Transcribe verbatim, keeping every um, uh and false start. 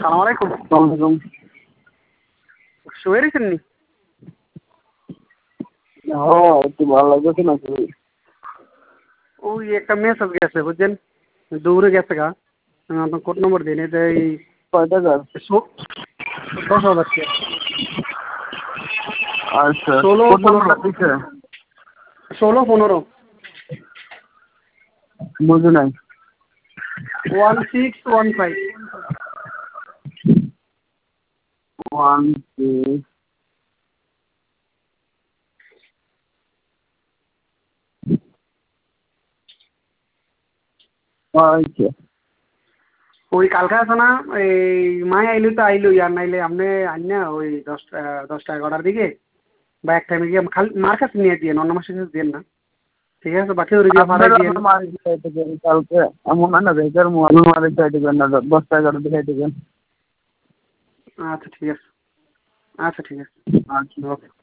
সালাম আলাইকুম। ওয়ালাইকুম। শুয়ে রেখেন নি? হ্যাঁ, একটু ভালো লাগতেছে না শরীর। ওই একটা মেসেজ গেছে বুঝছেন, দৌড়ে গেছে গা। আমি আপনার কোড নম্বর দিন, এটা এই কয় টাকার? সো- দশ হাজার টাকা। আচ্ছা, ষোলো কোন পনেরো নাম্বারটা দিছে? ষোলো পনেরো বুঝি নাই। One six one five. One six আচ্ছা। ওই কালকে আছে না, এই মাই আইলো তো আইলো, আর নাইলে আপনি আইনা ওই দশটা দশটা এগারোটার দিকে বা এক টাইমে গিয়ে খালি মার কাছে নিয়ে দিয়ে অন্য মাসের কাছে দেন না, ঠিক আছে? বাকি ওর গিয়ে ফাড়াই আপনারা দিয়ে। আমার মারি খাইতে গেলেন কালকে, এমন হয় না বেকার আমি মারি খাইতে গেলেন না, দশটা এগারোটা খাইতে গেলেন। আচ্ছা ঠিক আছে, আচ্ছা ঠিক আছে, আচ্ছা। ওকে।